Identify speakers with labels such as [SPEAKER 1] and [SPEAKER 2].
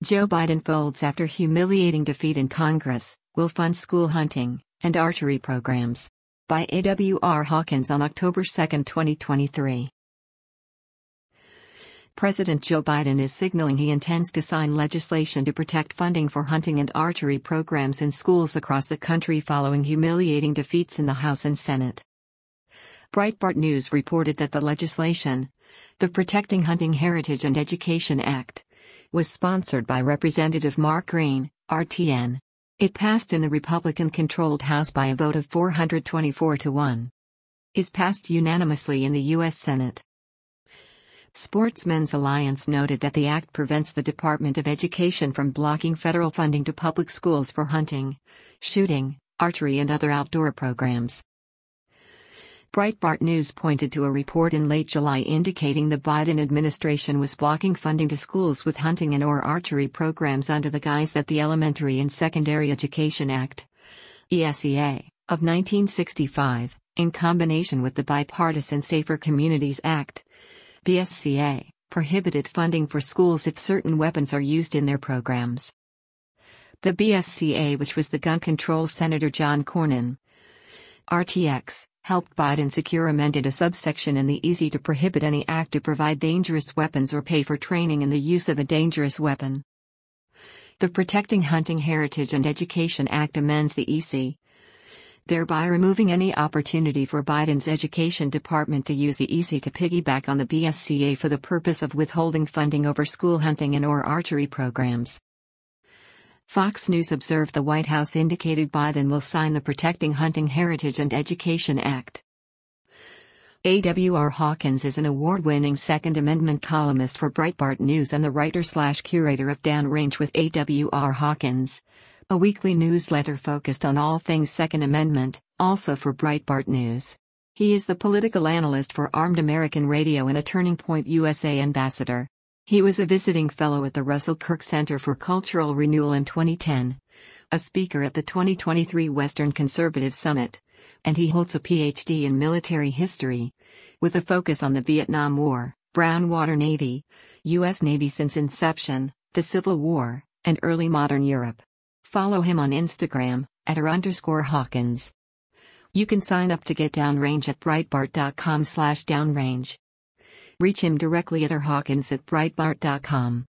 [SPEAKER 1] Joe Biden folds after humiliating defeat in Congress, will fund school hunting and archery programs. By A.W.R. Hawkins on October 2, 2023. President Joe Biden is signaling he intends to sign legislation to protect funding for hunting and archery programs in schools across the country following humiliating defeats in the House and Senate. Breitbart News reported that the legislation, the Protecting Hunting Heritage and Education Act, was sponsored by Representative Mark Green, RTN. It passed in the Republican-controlled House by a vote of 424-1. Is passed unanimously in the U.S. Senate. Sportsmen's Alliance noted that the act prevents the Department of Education from blocking federal funding to public schools for hunting, shooting, archery and other outdoor programs. Breitbart News pointed to a report in late July indicating the Biden administration was blocking funding to schools with hunting and/or archery programs under the guise that the Elementary and Secondary Education Act, ESEA, of 1965, in combination with the Bipartisan Safer Communities Act, BSCA, prohibited funding for schools if certain weapons are used in their programs. The BSCA, which was the gun control Senator John Cornyn, RTX, helped Biden secure amended a subsection in the ESE to prohibit any act to provide dangerous weapons or pay for training in the use of a dangerous weapon. The Protecting Hunting Heritage and Education Act amends the ESE, thereby removing any opportunity for Biden's Education Department to use the ESE to piggyback on the BSCA for the purpose of withholding funding over school hunting and/or archery programs. Fox News observed the White House indicated Biden will sign the Protecting Hunting Heritage and Education Act. A.W.R. Hawkins is an award-winning Second Amendment columnist for Breitbart News and the writer/curator of Downrange with A.W.R. Hawkins, a weekly newsletter focused on all things Second Amendment, also for Breitbart News. He is the political analyst for Armed American Radio and a Turning Point USA ambassador. He was a visiting fellow at the Russell Kirk Center for Cultural Renewal in 2010, a speaker at the 2023 Western Conservative Summit, and he holds a Ph.D. in military history, with a focus on the Vietnam War, Brown Water Navy, U.S. Navy since inception, the Civil War, and early modern Europe. Follow him on Instagram, @r_Hawkins. You can sign up to get Downrange at Breitbart.com/downrange. Reach him directly at rhawkins@breitbart.com.